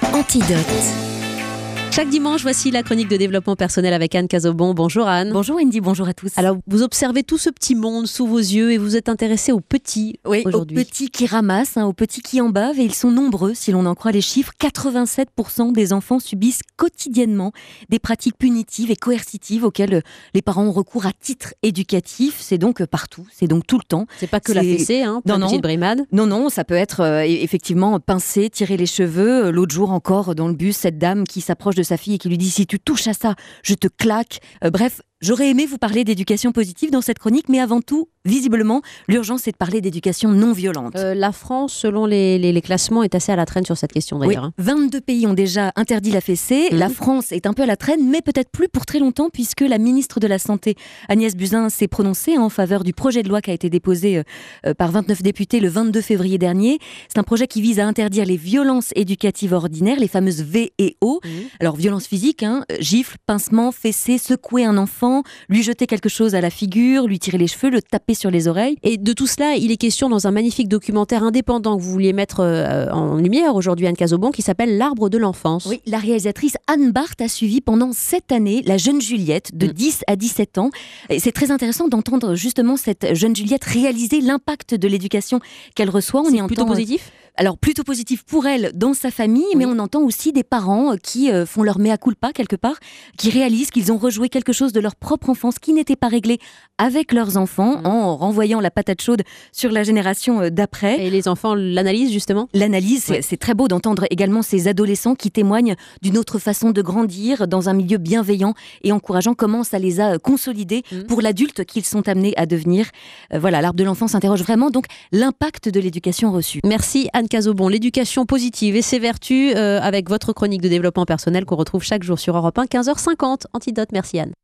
Antidote. Chaque dimanche, voici la chronique de développement personnel avec Anne Cazobon. Bonjour Anne. Bonjour Wendy, bonjour à tous. Alors, vous observez tout ce petit monde sous vos yeux et vous êtes intéressé aux petits aujourd'hui. Aux petits qui ramassent, aux petits qui en bavent, et ils sont nombreux si l'on en croit les chiffres. 87% des enfants subissent quotidiennement des pratiques punitives et coercitives auxquelles les parents ont recours à titre éducatif. C'est donc partout, c'est donc tout le temps. C'est pas que la fessée, plein de petites brimades. Non, ça peut être effectivement pincer, tirer les cheveux. L'autre jour encore dans le bus, cette dame qui s'approche de sa fille et qui lui dit « si tu touches à ça, je te claque ». Bref, j'aurais aimé vous parler d'éducation positive dans cette chronique, mais avant tout, visiblement, l'urgence c'est de parler d'éducation non violente. La France, selon les classements, est assez à la traîne sur cette question d'ailleurs. Oui, 22 pays ont déjà interdit la fessée. La France est un peu à la traîne, mais peut-être plus pour très longtemps, puisque la ministre de la Santé, Agnès Buzyn, s'est prononcée en faveur du projet de loi qui a été déposé par 29 députés le 22 février dernier. C'est un projet qui vise à interdire les violences éducatives ordinaires, les fameuses V et O. Alors, violence physique, gifle, pincement, fessée, secouer un enfant, lui jeter quelque chose à la figure, lui tirer les cheveux, le taper sur les oreilles. Et de tout cela, il est question dans un magnifique documentaire indépendant que vous vouliez mettre en lumière aujourd'hui, Anne Cazobon, qui s'appelle L'Arbre de l'enfance. Oui, la réalisatrice Anne Barthes a suivi pendant 7 années la jeune Juliette de 10 à 17 ans. Et c'est très intéressant d'entendre justement cette jeune Juliette réaliser l'impact de l'éducation qu'elle reçoit. C'est plutôt positif ? Alors plutôt positif pour elle dans sa famille, mais on entend aussi des parents qui font leur mea culpa quelque part, qui réalisent qu'ils ont rejoué quelque chose de leur propre enfance qui n'était pas réglé avec leurs enfants en renvoyant la patate chaude sur la génération d'après. Et les enfants l'analysent justement ? L'analyse, c'est très beau d'entendre également ces adolescents qui témoignent d'une autre façon de grandir dans un milieu bienveillant et encourageant. Comment ça les a consolidés pour l'adulte qu'ils sont amenés à devenir. Voilà, l'Arbre de l'enfance interroge vraiment donc l'impact de l'éducation reçue. Merci Anne Cazobon. L'éducation positive et ses vertus avec votre chronique de développement personnel qu'on retrouve chaque jour sur Europe 1, 15h50. Antidote, merci Anne.